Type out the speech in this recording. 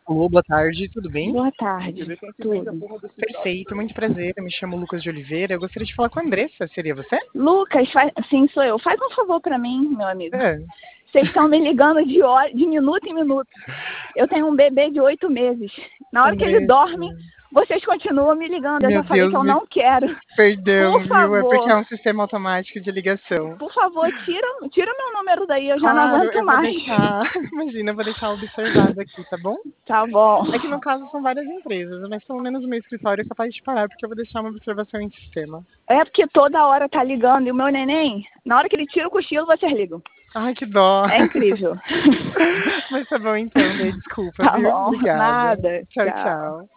Alô, boa tarde, tudo bem? Boa tarde, tudo. Perfeito, muito prazer. Eu me chamo Lucas de Oliveira. Eu gostaria de falar com a Andressa. Seria você? Lucas, sim, sou eu. Faz um favor pra mim, meu amigo. É. Vocês estão me ligando de minuto em minuto. Eu tenho um bebê de 8 meses. Na hora que ele Andressa. dorme, vocês continuam me ligando. Eu Meu já falei Deus, que eu me não quero. perdão, Por viu? É porque favor, é um sistema automático de ligação. por favor, tira meu número daí. Eu já não Claro, aguento eu vou mais. deixar. Imagina, eu vou deixar observado aqui, tá bom? Tá bom. É que no caso são várias empresas, mas pelo menos o meu escritório é capaz de parar, porque eu vou deixar uma observação em sistema. É porque toda hora tá ligando. E o meu neném, na hora que ele tira o cochilo, vocês ligam. Ai, que dó. É incrível. Mas tá bom então, Dê, desculpa, Tá viu? bom. Obrigada. Nada. Tchau, Tchau. tchau.